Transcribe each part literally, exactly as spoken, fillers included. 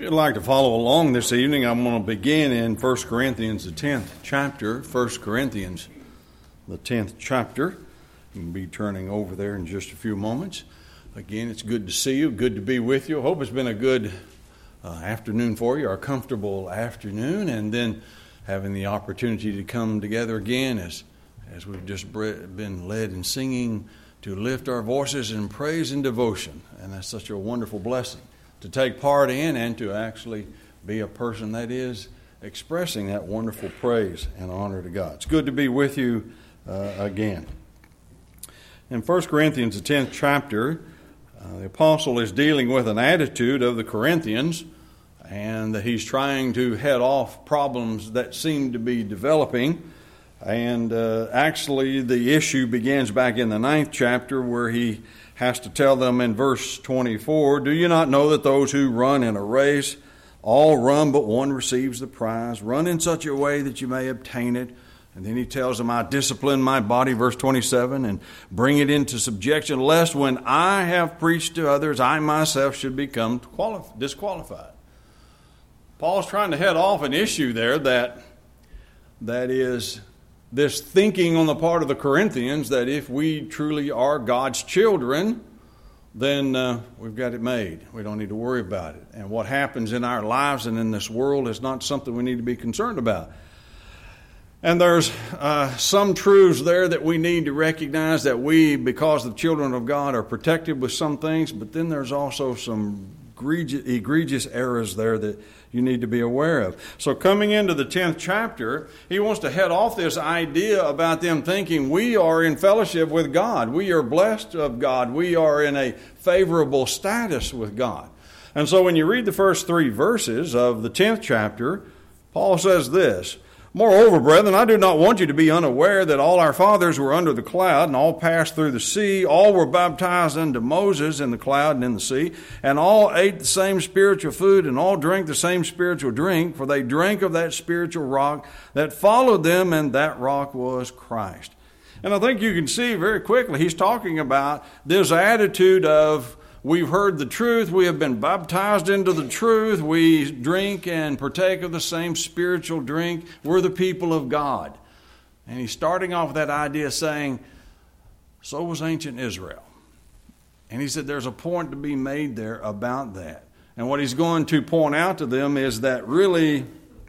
If you'd like to follow along this evening, I'm going to begin in First Corinthians, the tenth chapter. First Corinthians, the tenth chapter. We'll be turning over there in just a few moments. Again, it's good to see you, good to be with you. I hope it's been a good uh, afternoon for you, or a comfortable afternoon, and then having the opportunity to come together again as, as we've just been led in singing to lift our voices in praise and devotion. And that's such a wonderful blessing to take part in and to actually be a person that is expressing that wonderful praise and honor to God. It's good to be with you uh, again. In First Corinthians, the tenth chapter, uh, the apostle is dealing with an attitude of the Corinthians, and he's trying to head off problems that seem to be developing. And uh, actually, the issue begins back in the ninth chapter, where he has to tell them in verse twenty-four, "Do you not know that those who run in a race all run, but one receives the prize? Run in such a way that you may obtain it." And then he tells them, "I discipline my body," verse twenty-seven, "and bring it into subjection, lest when I have preached to others, I myself should become qualif- disqualified." Paul's trying to head off an issue there that that is this thinking on the part of the Corinthians that if we truly are God's children, then uh, we've got it made. We don't need to worry about it. And what happens in our lives and in this world is not something we need to be concerned about. And there's uh, some truths there that we need to recognize, that we, because the children of God, are protected with some things, but then there's also some egregious, egregious errors there that you need to be aware of. So coming into the tenth chapter, he wants to head off this idea about them thinking we are in fellowship with God. We are blessed of God. We are in a favorable status with God. And so when you read the first three verses of the tenth chapter, Paul says this, "Moreover, brethren, I do not want you to be unaware that all our fathers were under the cloud, and all passed through the sea. All were baptized unto Moses in the cloud and in the sea, and all ate the same spiritual food, and all drank the same spiritual drink, for they drank of that spiritual rock that followed them, and that rock was Christ." And I think you can see very quickly he's talking about this attitude of, we've heard the truth, we have been baptized into the truth, we drink and partake of the same spiritual drink, we're the people of God. And he's starting off with that idea saying, so was ancient Israel. And he said there's a point to be made there about that. And what he's going to point out to them is that really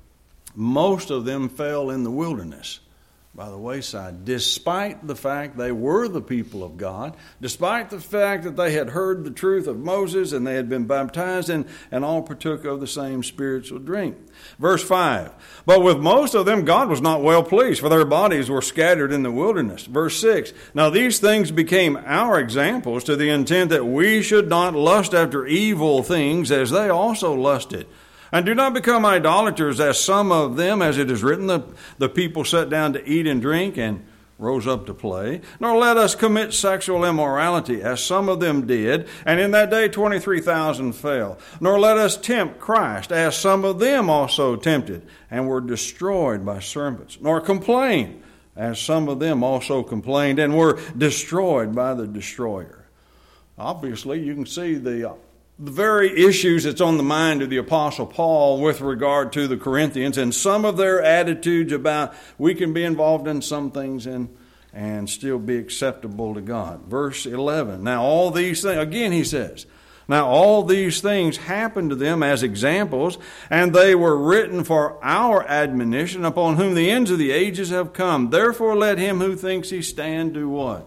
most of them fell in the wilderness, by the wayside, despite the fact they were the people of God, despite the fact that they had heard the truth of Moses and they had been baptized and, and all partook of the same spiritual drink. Verse five, "But with most of them God was not well pleased, for their bodies were scattered in the wilderness." Verse six, "Now these things became our examples, to the intent that we should not lust after evil things as they also lusted. And do not become idolaters, as some of them, as it is written, the, the people sat down to eat and drink and rose up to play. Nor let us commit sexual immorality, as some of them did, and in that day twenty-three thousand fell. Nor let us tempt Christ, as some of them also tempted, and were destroyed by serpents. Nor complain, as some of them also complained, and were destroyed by the destroyer." Obviously, you can see the The very issues that's on the mind of the Apostle Paul with regard to the Corinthians, and some of their attitudes about we can be involved in some things and and still be acceptable to God. Verse eleven, "Now all these things," again he says, "Now all these things happened to them as examples, and they were written for our admonition, upon whom the ends of the ages have come. Therefore let him who thinks he stand do" what?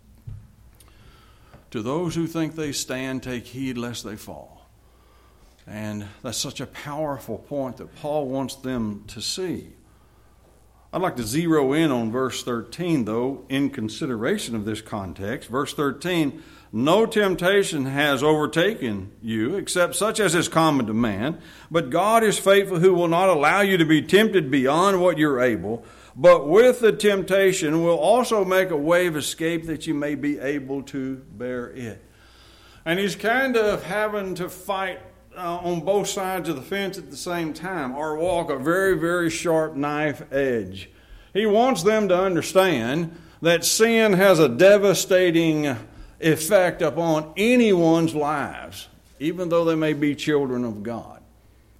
"To those who think they stand, take heed lest they fall." And that's such a powerful point that Paul wants them to see. I'd like to zero in on verse thirteen, though, in consideration of this context. Verse thirteen, "No temptation has overtaken you, except such as is common to man. But God is faithful, who will not allow you to be tempted beyond what you're able, but with the temptation will also make a way of escape that you may be able to bear it." And he's kind of having to fight uh, on both sides of the fence at the same time, or walk a very, very sharp knife edge. He wants them to understand that sin has a devastating effect upon anyone's lives, even though they may be children of God.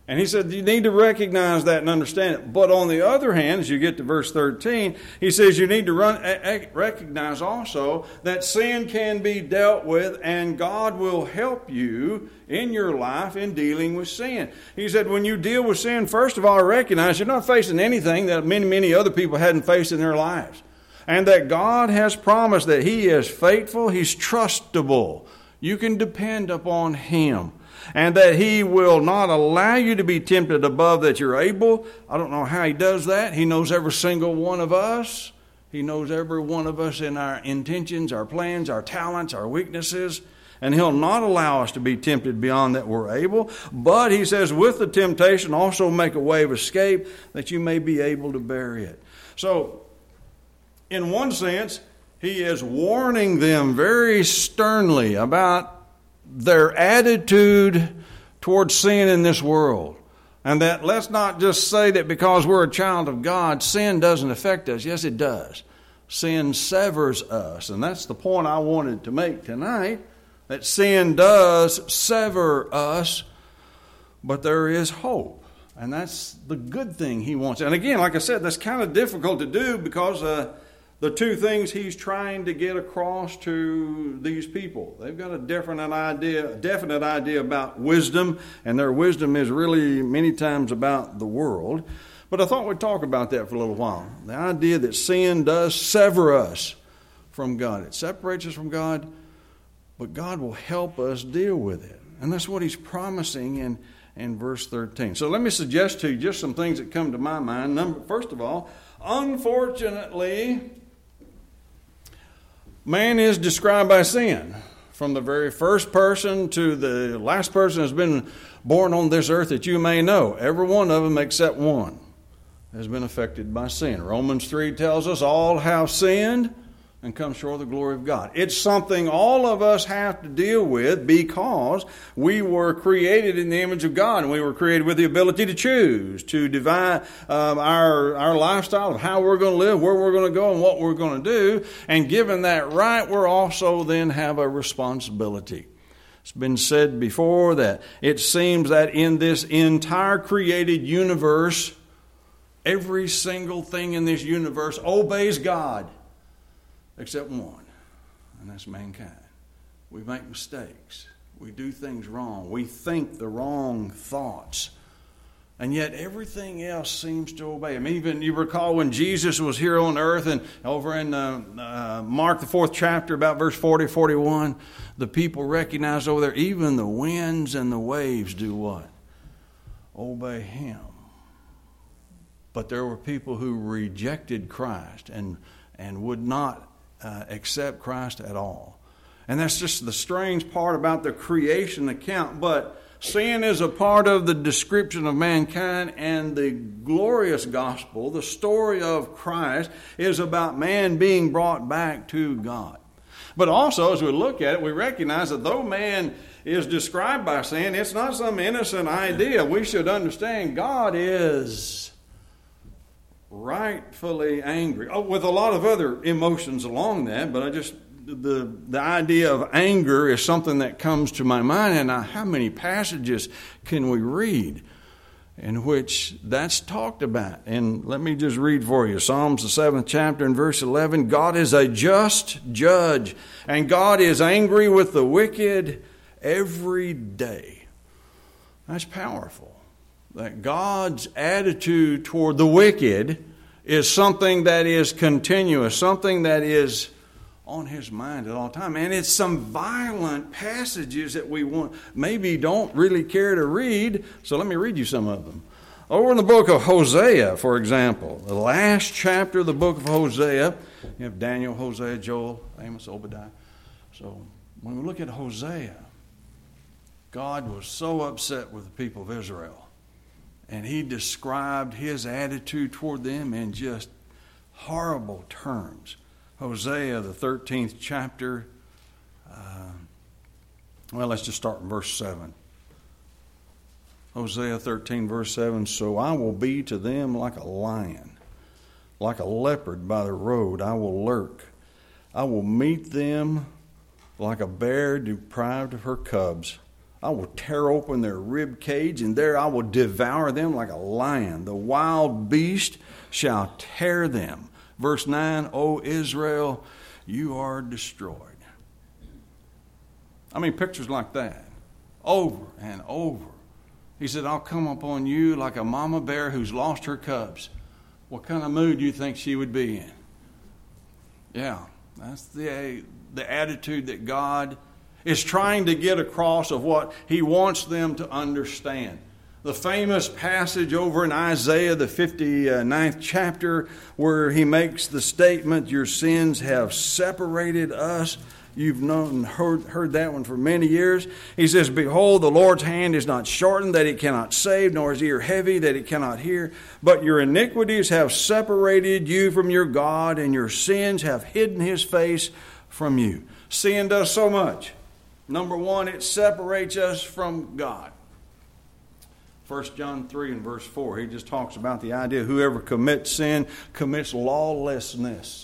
And he said you need to recognize that and understand it. But on the other hand, as you get to verse thirteen, he says you need to run, recognize also that sin can be dealt with and God will help you in your life in dealing with sin. He said when you deal with sin, first of all, recognize you're not facing anything that many, many other people hadn't faced in their lives. And that God has promised that He is faithful, He's trustable. You can depend upon Him. And that He will not allow you to be tempted above that you're able. I don't know how He does that. He knows every single one of us. He knows every one of us in our intentions, our plans, our talents, our weaknesses. And He'll not allow us to be tempted beyond that we're able. But He says with the temptation also make a way of escape that you may be able to bear it. So, in one sense, He is warning them very sternly about their attitude towards sin in this world. And that let's not just say that because we're a child of God, sin doesn't affect us. Yes, it does. Sin severs us. And that's the point I wanted to make tonight, that sin does sever us, but there is hope. And that's the good thing He wants. And again, like I said, that's kind of difficult to do because uh, the two things He's trying to get across to these people. They've got a definite idea, definite idea about wisdom, and their wisdom is really many times about the world. But I thought we'd talk about that for a little while. The idea that sin does sever us from God. It separates us from God, but God will help us deal with it. And that's what He's promising in, in verse thirteen. So let me suggest to you just some things that come to my mind. Number, first of all, unfortunately, man is described by sin. From the very first person to the last person has been born on this earth that you may know. Every one of them except one has been affected by sin. Romans three tells us all have sinned and come short of the glory of God. It's something all of us have to deal with because we were created in the image of God, and we were created with the ability to choose, to divide um, our, our lifestyle of how we're going to live, where we're going to go, and what we're going to do. And given that right, we're also then have a responsibility. It's been said before that it seems that in this entire created universe, every single thing in this universe obeys God. Except one, and that's mankind. We make mistakes. We do things wrong. We think the wrong thoughts. And yet everything else seems to obey Him. Even you recall when Jesus was here on earth, and over in uh, uh, Mark, the fourth chapter, about verse forty, forty-one, the people recognized over there, even the winds and the waves do what? Obey Him. But there were people who rejected Christ and, and would not Uh, accept Christ at all. And that's just the strange part about the creation account. But sin is a part of the description of mankind, and the glorious gospel, the story of Christ, is about man being brought back to God. But also, as we look at it, we recognize that though man is described by sin, it's not some innocent idea. We should understand God is rightfully angry, oh, with a lot of other emotions along that, but I just the the idea of anger is something that comes to my mind. And now, how many passages can we read in which that's talked about? And let me just read for you Psalms, the seventh chapter, and verse eleven. God is a just judge, and God is angry with the wicked every day. That's powerful. That God's attitude toward the wicked is something that is continuous, something that is on His mind at all time. And it's some violent passages that we want, maybe don't really care to read. So let me read you some of them. Over in the book of Hosea, for example, the last chapter of the book of Hosea, you have Daniel, Hosea, Joel, Amos, Obadiah. So when we look at Hosea, God was so upset with the people of Israel. And He described His attitude toward them in just horrible terms. Hosea, the thirteenth chapter. Uh, well, let's just start in verse seven. Hosea thirteen, verse seven. So I will be to them like a lion, like a leopard by the road. I will lurk. I will meet them like a bear deprived of her cubs. I will tear open their rib cage, and there I will devour them like a lion. The wild beast shall tear them. Verse nine, O Israel, you are destroyed. I mean, pictures like that, over and over. He said, I'll come upon you like a mama bear who's lost her cubs. What kind of mood do you think she would be in? Yeah, that's the, the attitude that God is trying to get across of what He wants them to understand. The famous passage over in Isaiah, the fifty-ninth chapter, where He makes the statement, your sins have separated us. You've known, heard, heard that one for many years. He says, behold, the Lord's hand is not shortened that He cannot save, nor His ear heavy that He cannot hear. But your iniquities have separated you from your God, and your sins have hidden His face from you. Sin does so much. Number one, it separates us from God. First John three and verse four, he just talks about the idea whoever commits sin commits lawlessness,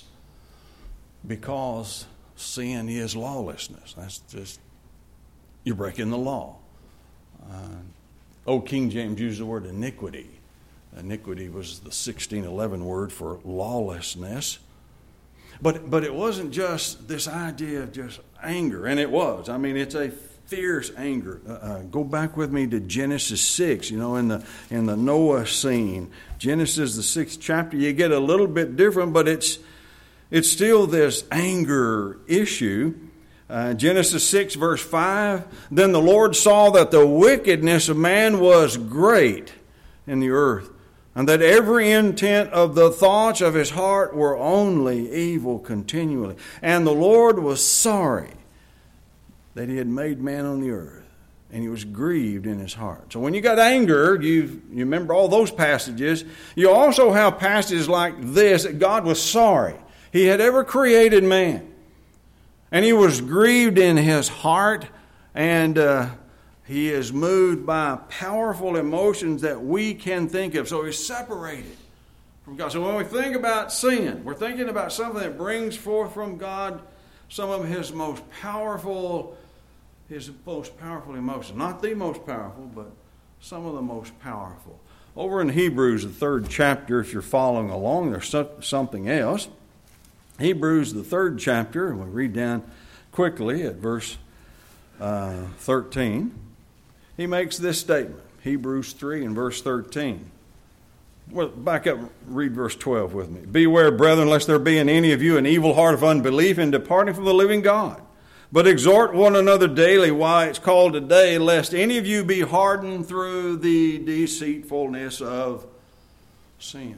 because sin is lawlessness. That's just, you're breaking the law. Uh, old King James used the word iniquity. Iniquity was the sixteen eleven word for lawlessness. But but it wasn't just this idea of just anger, and it was. I mean, it's a fierce anger. Uh, uh, go back with me to Genesis six. You know, in the in the Noah scene, Genesis the sixth chapter. You get a little bit different, but it's it's still this anger issue. Uh, Genesis six verse five. Then the Lord saw that the wickedness of man was great in the earth, and that every intent of the thoughts of his heart were only evil continually. And the Lord was sorry that He had made man on the earth, and He was grieved in His heart. So when you got anger, you, you remember all those passages. You also have passages like this, that God was sorry He had ever created man. And He was grieved in His heart, and uh, He is moved by powerful emotions that we can think of. So He's separated from God. So when we think about sin, we're thinking about something that brings forth from God some of His most powerful, His most powerful emotions. Not the most powerful, but some of the most powerful. Over in Hebrews, the third chapter, if you're following along, there's something else. Hebrews, the third chapter, and we'll read down quickly at verse uh, thirteen. He makes this statement, Hebrews three and verse thirteen. Well, back up, read verse twelve with me. Beware, brethren, lest there be in any of you an evil heart of unbelief in departing from the living God. But exhort one another daily while it's called today, lest any of you be hardened through the deceitfulness of sin.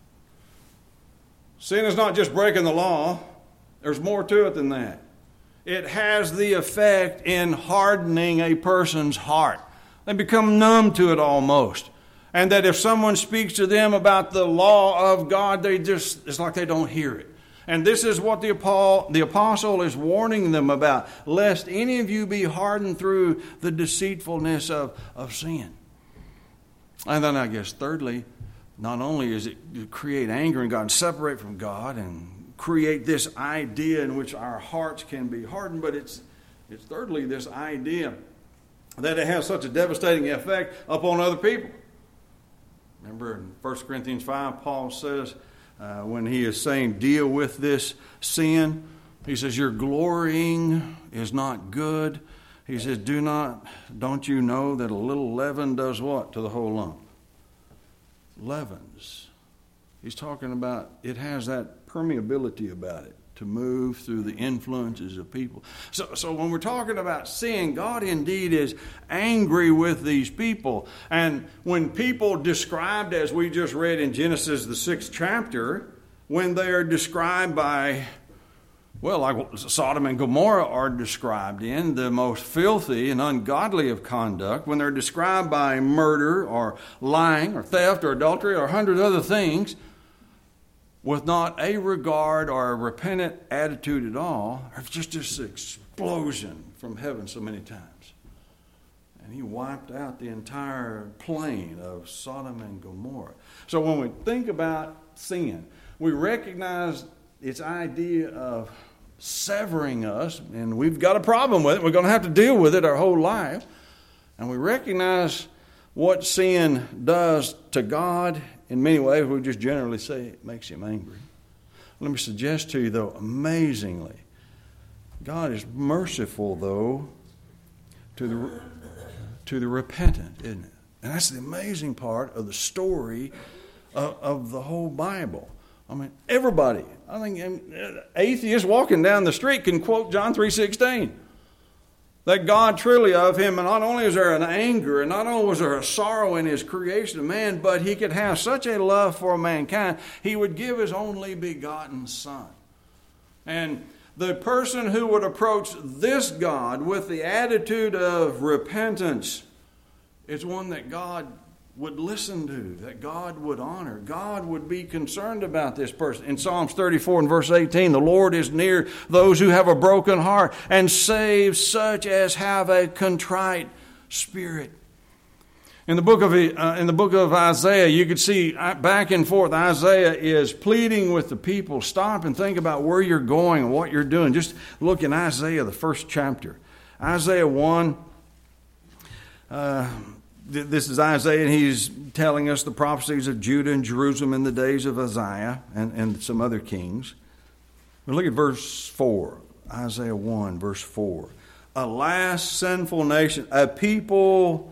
Sin is not just breaking the law. There's more to it than that. It has the effect in hardening a person's heart. They become numb to it almost. And that if someone speaks to them about the law of God, they just, it's like they don't hear it. And this is what the apostle is warning them about, lest any of you be hardened through the deceitfulness of, of sin. And then I guess thirdly, not only is it to create anger in God and separate from God and create this idea in which our hearts can be hardened, but it's, it's thirdly this idea that it has such a devastating effect upon other people. Remember in First Corinthians five, Paul says, uh, when he is saying deal with this sin, he says, your glorying is not good. He says, do not, don't you know that a little leaven does what to the whole lump? Leavens. He's talking about it has that permeability about it to move through the influences of people. So, so when we're talking about sin, God indeed is angry with these people. And when people described, as we just read in Genesis, the sixth chapter, when they are described by, well, like Sodom and Gomorrah are described in, the most filthy and ungodly of conduct, when they're described by murder or lying or theft or adultery or a hundred other things, with not a regard or a repentant attitude at all, there's just this explosion from heaven so many times. And He wiped out the entire plain of Sodom and Gomorrah. So when we think about sin, we recognize its idea of severing us, and we've got a problem with it. We're going to have to deal with it our whole life. And we recognize what sin does to God. In many ways, we just generally say it makes him angry. Let me suggest to you, though, amazingly, God is merciful, though, to the, to the repentant, isn't it? And that's the amazing part of the story of, of the whole Bible. I mean, everybody, I think atheists walking down the street can quote John three sixteen. That God truly of him, and not only is there an anger, and not only was there a sorrow in his creation of man, but he could have such a love for mankind, he would give his only begotten Son. And the person who would approach this God with the attitude of repentance is one that God would listen to, that God would honor. God would be concerned about this person. In Psalms thirty-four and verse eighteen, the Lord is near those who have a broken heart and saves such as have a contrite spirit. In the book of uh, in the book of Isaiah, you could see back and forth. Isaiah is pleading with the people. Stop and think about where you're going and what you're doing. Just look in Isaiah, the first chapter. Isaiah one. Uh, This is Isaiah, and he's telling us the prophecies of Judah and Jerusalem in the days of Uzziah and, and some other kings. But look at verse four, Isaiah one, verse four. Alas, sinful nation, a people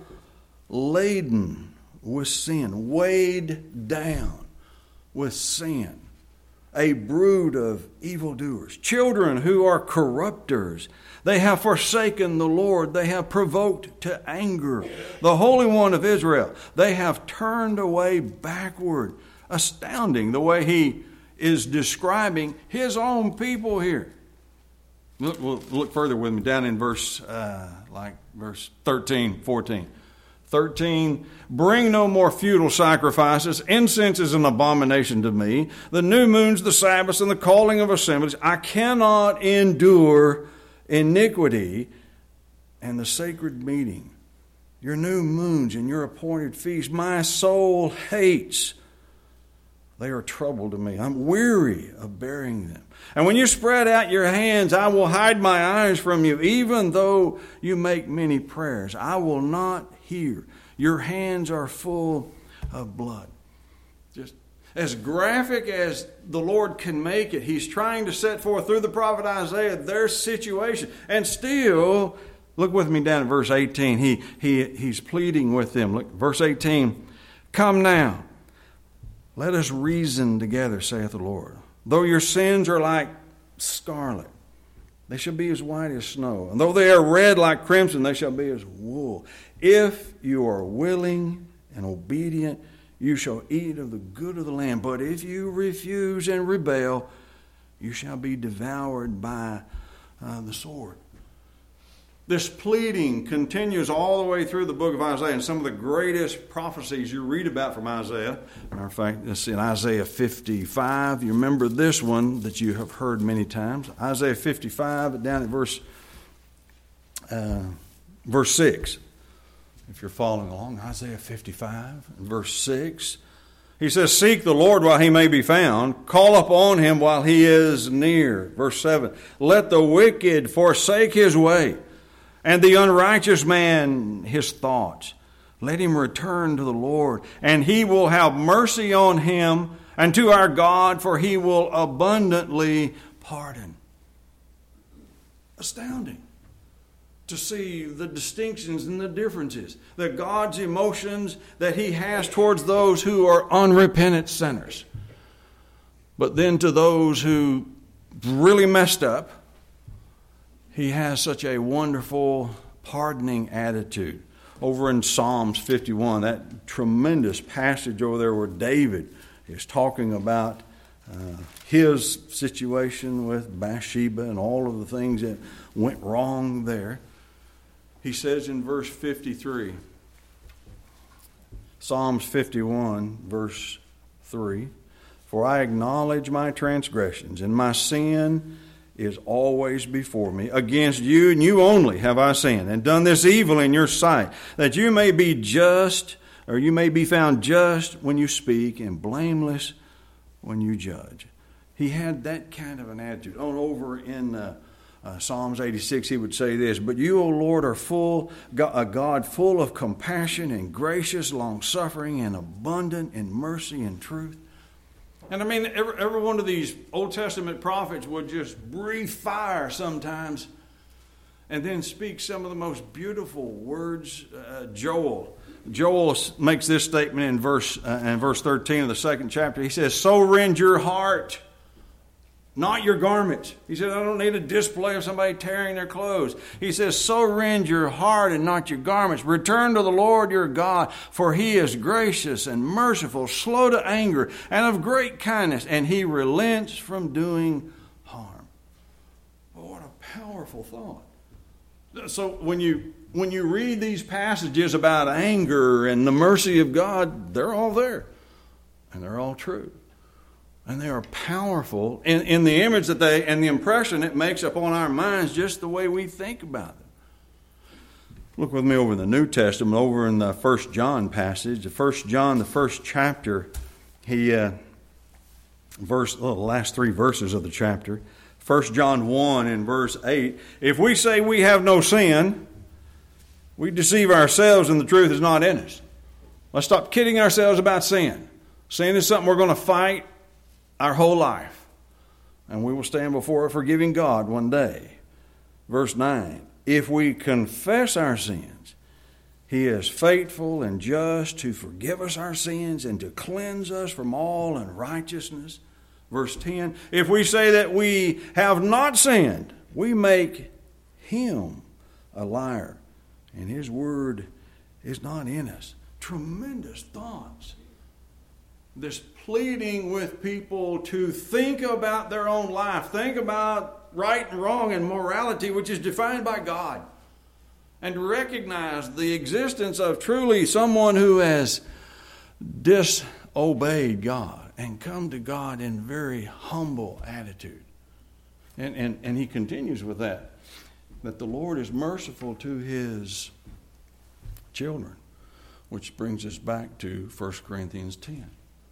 laden with sin, weighed down with sin, a brood of evildoers, children who are corrupters. They have forsaken the Lord. They have provoked to anger the Holy One of Israel. They have turned away backward. Astounding the way he is describing his own people here. Look, we'll look further with me down in verse, uh, like verse thirteen, fourteen. thirteen, bring no more futile sacrifices. Incense is an abomination to me. The new moons, the Sabbaths, and the calling of assemblies. I cannot endure iniquity and the sacred meeting. Your new moons and your appointed feasts, my soul hates. They are trouble to me. I'm weary of bearing them. And when you spread out your hands, I will hide my eyes from you. Even though you make many prayers, I will not hear. Your hands are full of blood. Just as graphic as the Lord can make it, he's trying to set forth through the prophet Isaiah their situation. And still, look with me down at verse eighteen. He, he, he's pleading with them. Look, verse eighteen. Come now, let us reason together, saith the Lord. Though your sins are like scarlet, they shall be as white as snow. And though they are red like crimson, they shall be as wool. If you are willing and obedient, you shall eat of the good of the land. But if you refuse and rebel, you shall be devoured by uh, the sword. This pleading continues all the way through the book of Isaiah, and some of the greatest prophecies you read about from Isaiah. Matter of fact, it's in Isaiah fifty-five. You remember this one that you have heard many times. Isaiah fifty-five, down at verse uh, verse six. If you're following along, Isaiah fifty-five, verse six. He says, seek the Lord while he may be found. Call upon him while he is near. Verse seven. Let the wicked forsake his way, and the unrighteous man his thoughts. Let him return to the Lord, and he will have mercy on him, and to our God, for he will abundantly pardon. Astounding to see the distinctions and the differences. That God's emotions that he has towards those who are unrepentant sinners. But then to those who really messed up, he has such a wonderful pardoning attitude. Over in Psalms fifty-one, that tremendous passage over there where David is talking about uh, his situation with Bathsheba and all of the things that went wrong there. He says in verse fifty-three, Psalms fifty-one, verse three, for I acknowledge my transgressions, and my sin is always before me. Against you and you only have I sinned, and done this evil in your sight, that you may be just, or you may be found just when you speak, and blameless when you judge. He had that kind of an attitude. On over in uh, Uh, Psalms eighty-six, he would say this, but you, O Lord, are full, a God full of compassion and gracious, long-suffering, and abundant in mercy and truth. And I mean, every, every one of these Old Testament prophets would just breathe fire sometimes and then speak some of the most beautiful words. Uh, Joel. Joel makes this statement in verse, uh, in verse thirteen of the second chapter. He says, so rend your heart, not your garments. He said, I don't need a display of somebody tearing their clothes. He says, so rend your heart and not your garments. Return to the Lord your God, for he is gracious and merciful, slow to anger, and of great kindness, and he relents from doing harm. Well, what a powerful thought. So when you when you read these passages about anger and the mercy of God, they're all there, and they're all true. And they are powerful in, in the image that they, and the impression it makes upon our minds just the way we think about them. Look with me over in the New Testament, over in the First John passage. The First John, the first chapter, he, uh, verse, well, the last three verses of the chapter. First John one and verse eight. If we say we have no sin, we deceive ourselves and the truth is not in us. Let's stop kidding ourselves about sin. Sin is something we're going to fight our whole life, and we will stand before a forgiving God one day. Verse nine, if we confess our sins, he is faithful and just to forgive us our sins and to cleanse us from all unrighteousness. Verse ten, if we say that we have not sinned, we make him a liar, and his word is not in us. Tremendous thoughts. This pleading with people to think about their own life, think about right and wrong and morality, which is defined by God, and recognize the existence of truly someone who has disobeyed God and come to God in very humble attitude. And, and, and he continues with that, that the Lord is merciful to his children, which brings us back to First Corinthians ten.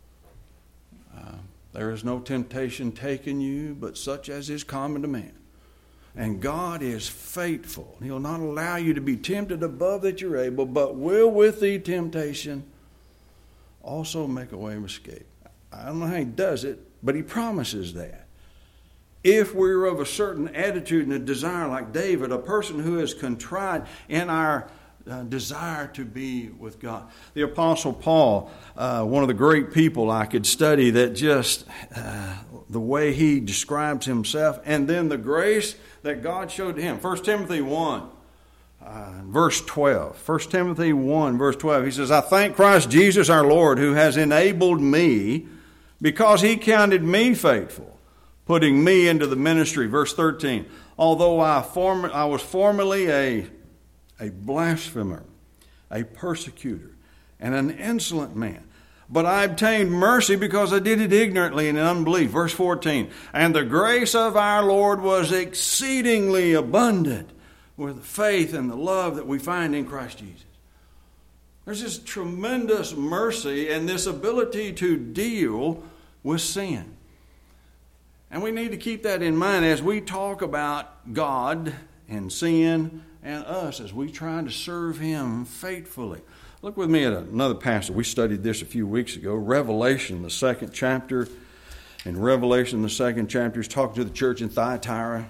Uh, there is no temptation taken you, but such as is common to man. And God is faithful. He'll not allow you to be tempted above that you're able, but will with the temptation also make a way of escape. I don't know how he does it, but he promises that. If we're of a certain attitude and a desire like David, a person who is contrite in our Uh, desire to be with God. The Apostle Paul, uh, one of the great people I could study, that just uh, the way he describes himself, and then the grace that God showed to him. First Timothy one, uh, verse twelve. First Timothy one, verse twelve. He says, I thank Christ Jesus our Lord, who has enabled me, because he counted me faithful, putting me into the ministry. Verse thirteen. Although I, form- I was formerly a a blasphemer, a persecutor, and an insolent man. But I obtained mercy because I did it ignorantly and in unbelief. Verse fourteen, and the grace of our Lord was exceedingly abundant with the faith and the love that we find in Christ Jesus. There's this tremendous mercy and this ability to deal with sin. And we need to keep that in mind as we talk about God and sin and us as we try to serve him faithfully. Look with me at another passage. We studied this a few weeks ago. Revelation, the second chapter. In Revelation, the second chapter, he's talking to the church in Thyatira.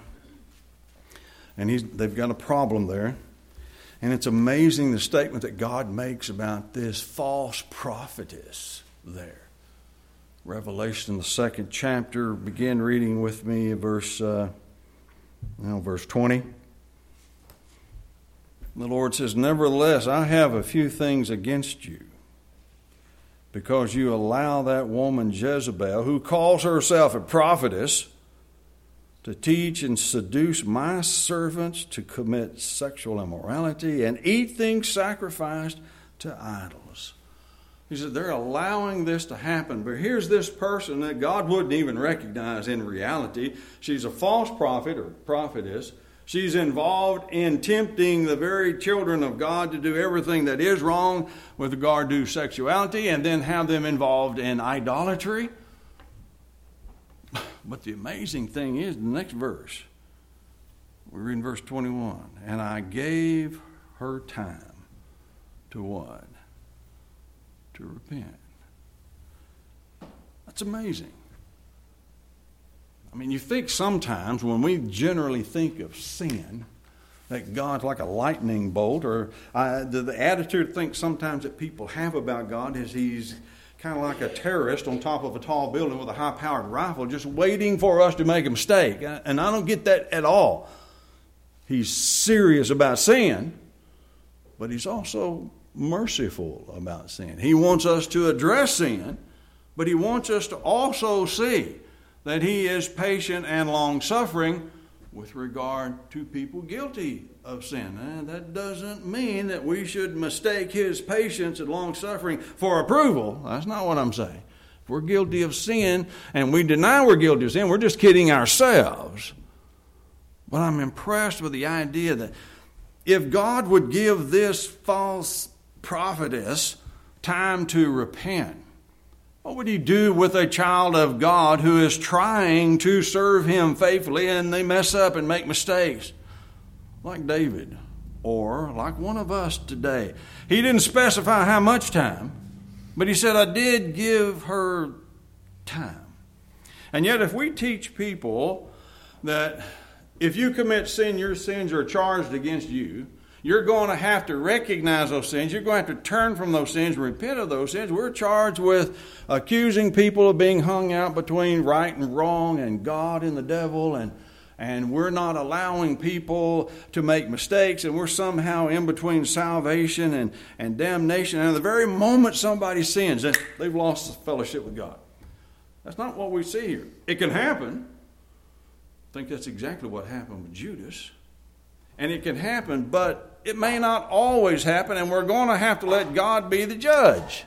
And he's, they've got a problem there. And it's amazing the statement that God makes about this false prophetess there. Revelation, the second chapter. Begin reading with me verse, uh, you know, verse twenty. The Lord says, nevertheless, I have a few things against you, because you allow that woman Jezebel, who calls herself a prophetess, to teach and seduce my servants to commit sexual immorality and eat things sacrificed to idols. He said they're allowing this to happen. But here's this person that God wouldn't even recognize in reality. She's a false prophet or prophetess. She's involved in tempting the very children of God to do everything that is wrong with regard to sexuality and then have them involved in idolatry. But the amazing thing is the next verse. We read in verse twenty-one, and I gave her time to what? To repent. That's amazing. I mean, you think sometimes when we generally think of sin, that God's like a lightning bolt, or uh, the, the attitude I think sometimes that people have about God is he's kind of like a terrorist on top of a tall building with a high-powered rifle just waiting for us to make a mistake. And I don't get that at all. He's serious about sin, but he's also merciful about sin. He wants us to address sin, but he wants us to also see that he is patient and long-suffering with regard to people guilty of sin. And that doesn't mean that we should mistake his patience and long-suffering for approval. That's not what I'm saying. If we're guilty of sin and we deny we're guilty of sin, we're just kidding ourselves. But I'm impressed with the idea that if God would give this false prophetess time to repent, what would he do with a child of God who is trying to serve him faithfully and they mess up and make mistakes? Like David, or like one of us today. He didn't specify how much time, but he said, I did give her time. And yet if we teach people that if you commit sin, your sins are charged against you, you're going to have to recognize those sins. You're going to have to turn from those sins and repent of those sins. We're charged with accusing people of being hung out between right and wrong and God and the devil. And, and we're not allowing people to make mistakes. And we're somehow in between salvation and, and damnation. And at the very moment somebody sins, they've lost the fellowship with God. That's not what we see here. It can happen. I think that's exactly what happened with Judas. And it can happen, but it may not always happen, and we're going to have to let God be the judge.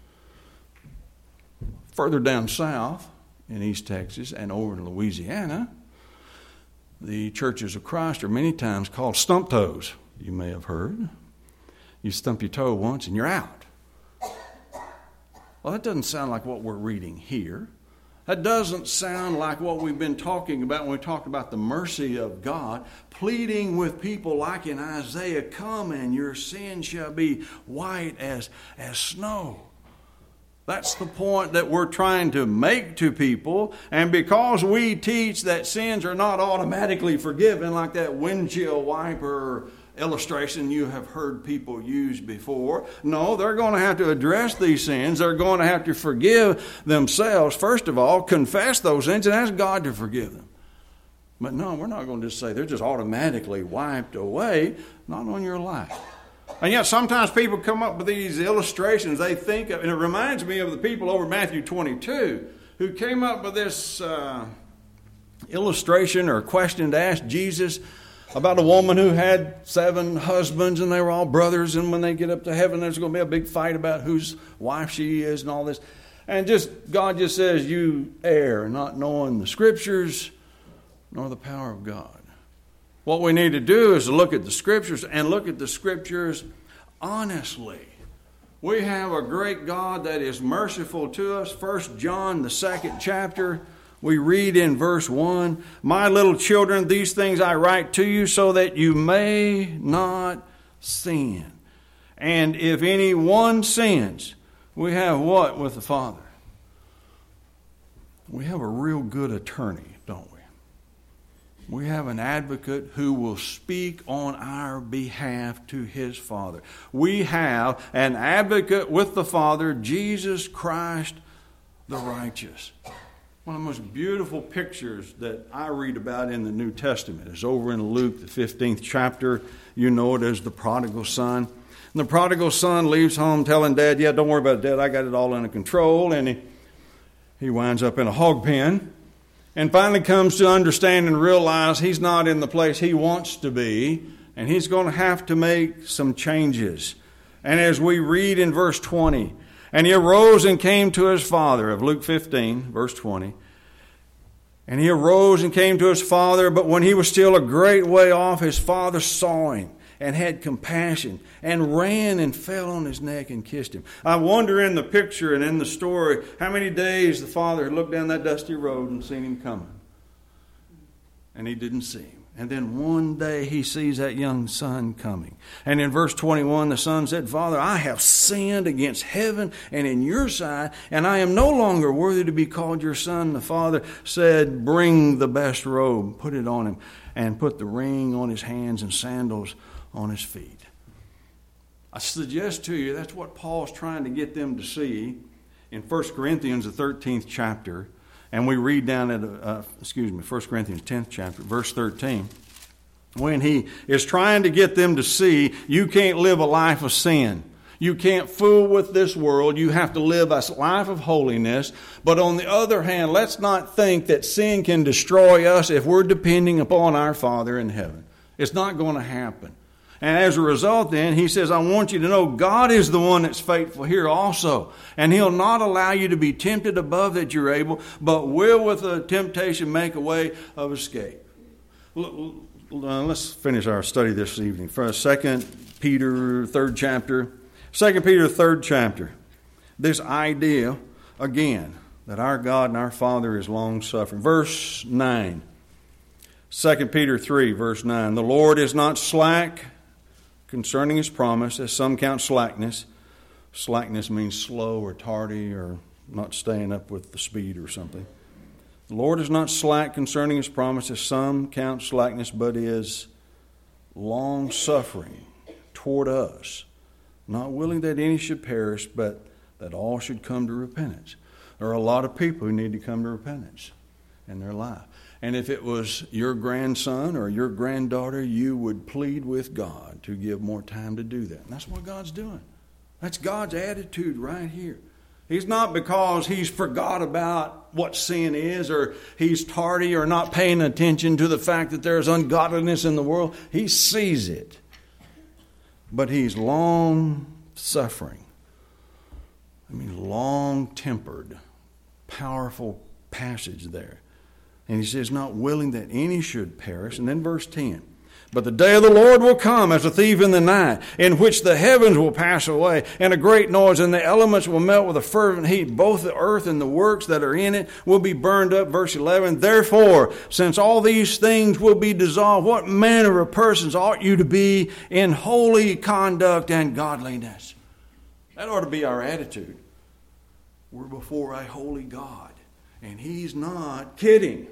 Further down south in East Texas and over in Louisiana, the churches of Christ are many times called stump toes. You may have heard. You stump your toe once and you're out. Well, that doesn't sound like what we're reading here. That doesn't sound like what we've been talking about when we talked about the mercy of God, pleading with people like in Isaiah, come and your sin shall be white as, as snow. That's the point that we're trying to make to people. And because we teach that sins are not automatically forgiven, like that windshield wiper illustration you have heard people use before. No, they're going to have to address these sins. They're going to have to forgive themselves. First of all, confess those sins and ask God to forgive them. But no, we're not going to just say they're just automatically wiped away. Not on your life. And yet sometimes people come up with these illustrations they think of, and it reminds me of the people over Matthew twenty-two who came up with this uh, illustration or question to ask Jesus about a woman who had seven husbands and they were all brothers, and when they get up to heaven there's going to be a big fight about whose wife she is and all this. And just God just says, you err, not knowing the Scriptures nor the power of God. What we need to do is to look at the Scriptures and look at the Scriptures honestly. We have a great God that is merciful to us. First John, the second chapter, we read in verse one, my little children, these things I write to you so that you may not sin. And if anyone sins, we have what with the Father? We have a real good attorney, don't we? We have an advocate who will speak on our behalf to his Father. We have an advocate with the Father, Jesus Christ the righteous. One of the most beautiful pictures that I read about in the New Testament is over in Luke, the fifteenth chapter. You know it as the prodigal son. And the prodigal son leaves home telling dad, yeah, don't worry about it, Dad, I got it all under control. And he, he winds up in a hog pen and finally comes to understand and realize he's not in the place he wants to be, and he's going to have to make some changes. And as we read in verse twenty, and he arose and came to his father, of Luke fifteen, verse twenty. And he arose and came to his father, but when he was still a great way off, his father saw him and had compassion and ran and fell on his neck and kissed him. I wonder in the picture and in the story how many days the father had looked down that dusty road and seen him coming. And he didn't see him. And then one day he sees that young son coming. And in verse twenty-one, the son said, Father, I have sinned against heaven and in your sight, and I am no longer worthy to be called your son. The father said, bring the best robe, put it on him, and put the ring on his hands and sandals on his feet. I suggest to you that's what Paul's trying to get them to see in First Corinthians, the thirteenth chapter. And we read down at, uh, excuse me, First Corinthians tenth chapter, verse thirteen, when he is trying to get them to see you can't live a life of sin. You can't fool with this world. You have to live a life of holiness. But on the other hand, let's not think that sin can destroy us if we're depending upon our Father in heaven. It's not going to happen. And as a result then, he says, I want you to know God is the one that's faithful here also. And he'll not allow you to be tempted above that you're able, but will with the temptation make a way of escape. Let's finish our study this evening. First, Second Peter, third chapter. Second Peter, third chapter. This idea, again, that our God and our Father is long-suffering. Verse nine. Second Peter three, verse nine. The Lord is not slack concerning his promise, as some count slackness. Slackness means slow or tardy or not staying up with the speed or something. The Lord is not slack concerning his promise, as some count slackness, but is long-suffering toward us, not willing that any should perish, but that all should come to repentance. There are a lot of people who need to come to repentance in their life. And if it was your grandson or your granddaughter, you would plead with God to give more time to do that. And that's what God's doing. That's God's attitude right here. He's not because he's forgot about what sin is, or he's tardy or not paying attention to the fact that there's ungodliness in the world. He sees it. But he's long-suffering. I mean, long-tempered, powerful passage there. And he says, not willing that any should perish. And then verse ten. But the day of the Lord will come as a thief in the night, in which the heavens will pass away, and a great noise, and the elements will melt with a fervent heat. Both the earth and the works that are in it will be burned up. Verse eleven. Therefore, since all these things will be dissolved, what manner of persons ought you to be in holy conduct and godliness? That ought to be our attitude. We're before a holy God, and he's not kidding.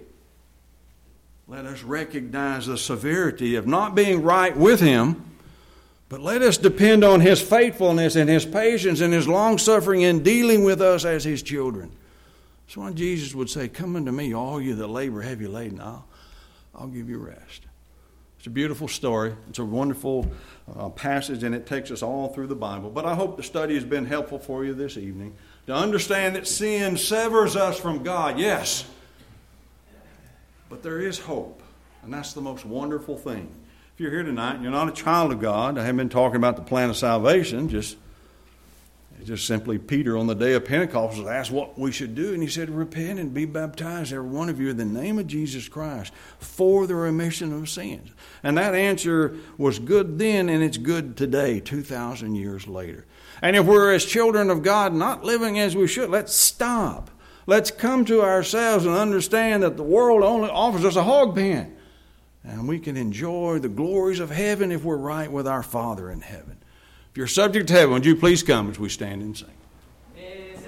Let us recognize the severity of not being right with him, but let us depend on his faithfulness and his patience and his long-suffering in dealing with us as his children. That's why Jesus would say, come unto me, all you that labor heavy laden, I'll, I'll give you rest. It's a beautiful story. It's a wonderful uh, passage, and it takes us all through the Bible. But I hope the study has been helpful for you this evening to understand that sin severs us from God, yes. But there is hope, and that's the most wonderful thing. If you're here tonight and you're not a child of God, I haven't been talking about the plan of salvation, just, just simply Peter on the day of Pentecost was asked what we should do, and he said, repent and be baptized, every one of you, in the name of Jesus Christ, for the remission of sins. And that answer was good then, and it's good today, two thousand years later. And if we're as children of God not living as we should, let's stop. Let's come to ourselves and understand that the world only offers us a hog pen. And we can enjoy the glories of heaven if we're right with our Father in heaven. If you're subject to heaven, would you please come as we stand and sing?